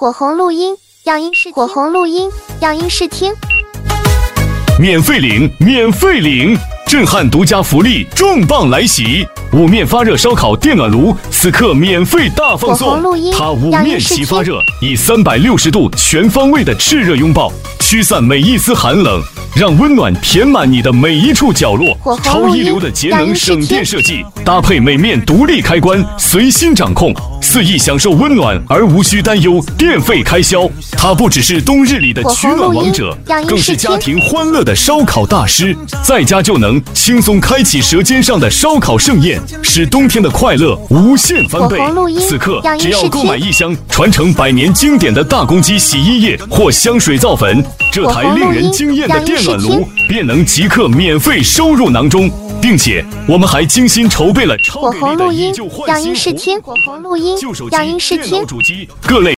火红录音，样音试听。火红录音，样音试听。 免费领，免费领！震撼独家福利，重磅来袭！五面发热烧烤电暖炉，此刻免费大放送！它五面齐发热，以360度全方位的炽热拥抱，驱散每一丝寒冷，让温暖填满你的每一处角落。超一流的节能省电设计，搭配每面独立开关，随心掌控，肆意享受温暖而无需担忧电费开销。它不只是冬日里的取暖王者，更是家庭欢乐的烧烤大师，在家就能轻松开启舌尖上的烧烤盛宴，使冬天的快乐无限翻倍。此刻只要购买一箱传承100年经典的大公鸡洗衣液或香水皂粉，这台令人惊艳的电暖炉便能即刻免费收入囊中，并且我们还精心筹备了超给力的以旧换新活动，旧手机、电脑主机各类